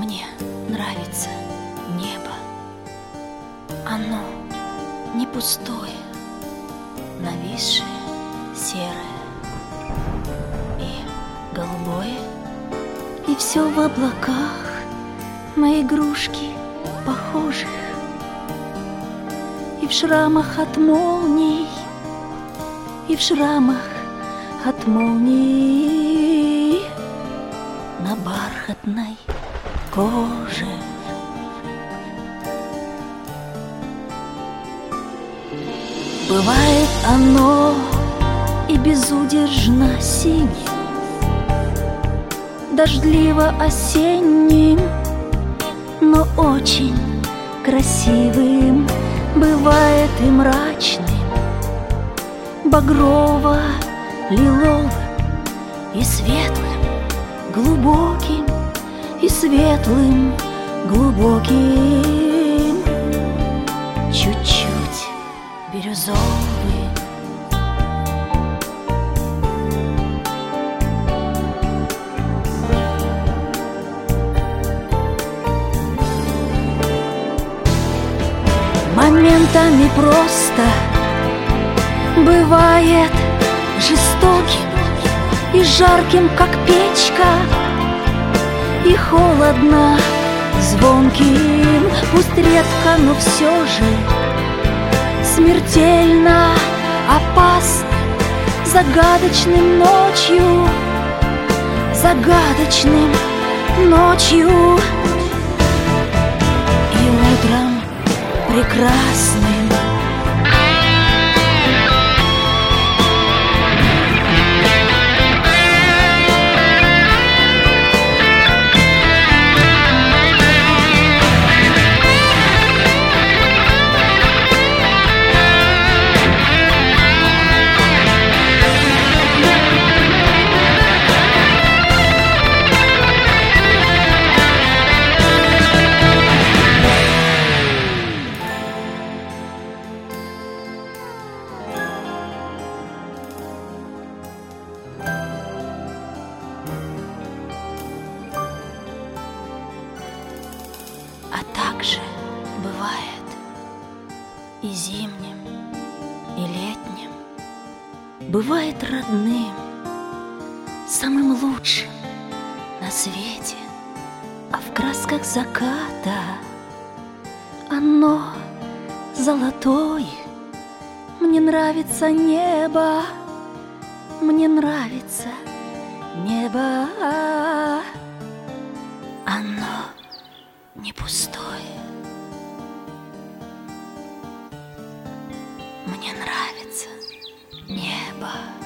Мне нравится небо. Оно не пустое, нависшее, серое и голубое. И все в облаках на игрушки похожих, и в шрамах от молний, и в шрамах от молний на бархатной коже. Бывает оно и безудержно синим, дождливо осенним, но очень красивым. Бывает и мрачным, багрово-лиловым, и светлым, глубоким, и светлым, глубоким, чуть-чуть бирюзовым. Моментами просто бывает жестоким и жарким, как печка, и холодно звонким. Пусть редко, но все же смертельно опасным, загадочным ночью, загадочным ночью и утром прекрасным. А также бывает и зимним, и летним, бывает родным, самым лучшим на свете, а в красках заката оно золотое. Мне нравится небо, мне нравится небо, оно не пустое. Мне нравится небо.